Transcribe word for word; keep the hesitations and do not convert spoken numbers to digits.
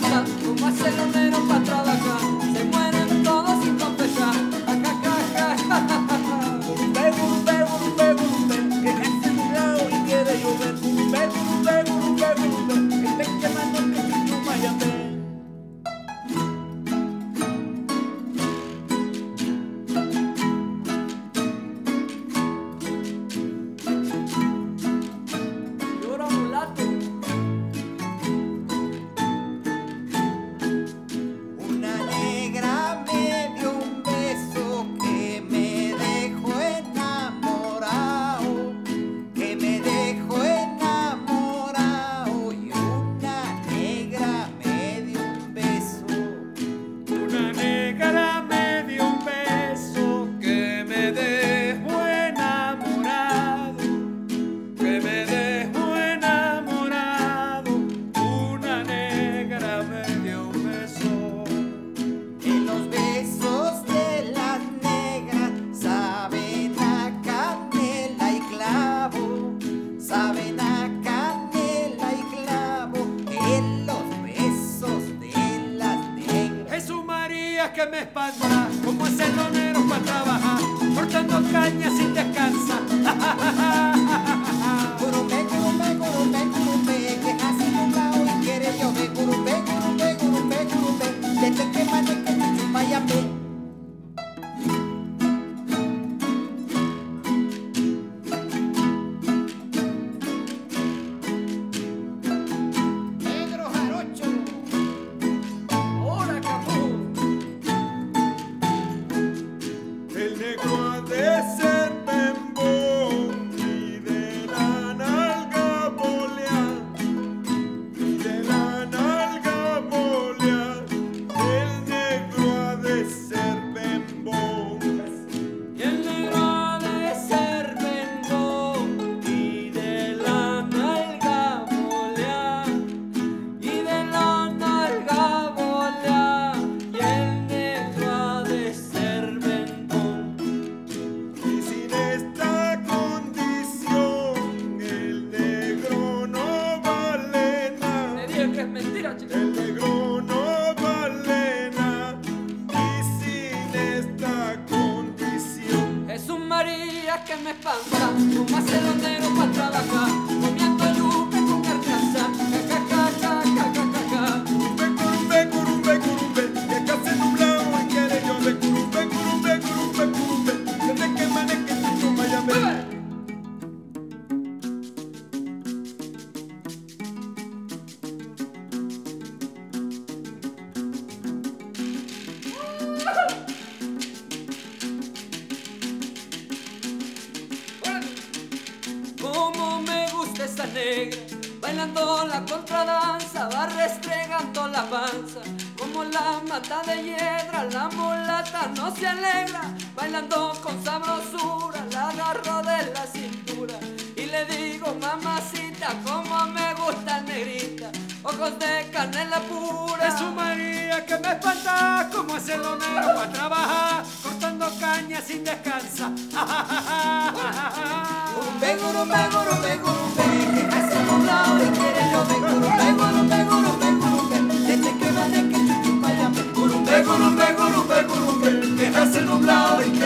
pasa, como hace el honero para trabajar. Se mueren todos sin confesar. Gurumbe, gurumbe, gurumbe, gurumbe, que hace nublado y quiere llover. Gurumbe, gurumbe, gurumbe, gurumbe, que está quemando el chuchu mayambe. Que me espanta, como es el lonero para trabajar, cortando caña sin descansa. Gurumbe, gurumbe, gurumbe, gurumbe, que hace nublado y quiere llover. Gurumbe, gurumbe, gurumbe, gurumbe, desde que mane que chuchu mayambe. El negro no vale nada y sin esta condición. Jesús María que me espanta, como hace el honero para trabajar, comiendo yuca con carcasa. Gurumbe, gurumbe, gurumbe, que casi nublado y quiere llover. Gurumbe, gurumbe, gurumbe, gurumbe, desde que mane que chuchu mayambe. Como me gusta esa negra, bailando la contradanza, va restregando la panza. Como la mata de hiedra, la mulata no se alegra, bailando con sabrosura, la agarro de la cintura. Y le digo, mamacita, como me gusta negrita, ojos de canela pura. Jesús María que me espanta, como es el honero para trabajar, cortando caña sin descansa. Gurumbe, gurumbe, gurumbe, gurumbe, que hace nublado y quiere llover. Gurumbe, gurumbe, gurumbe, gurumbe, desde que mane que chuchu mayambe. Gurumbe, gurumbe, gurumbe, gurumbe, que hace nublado y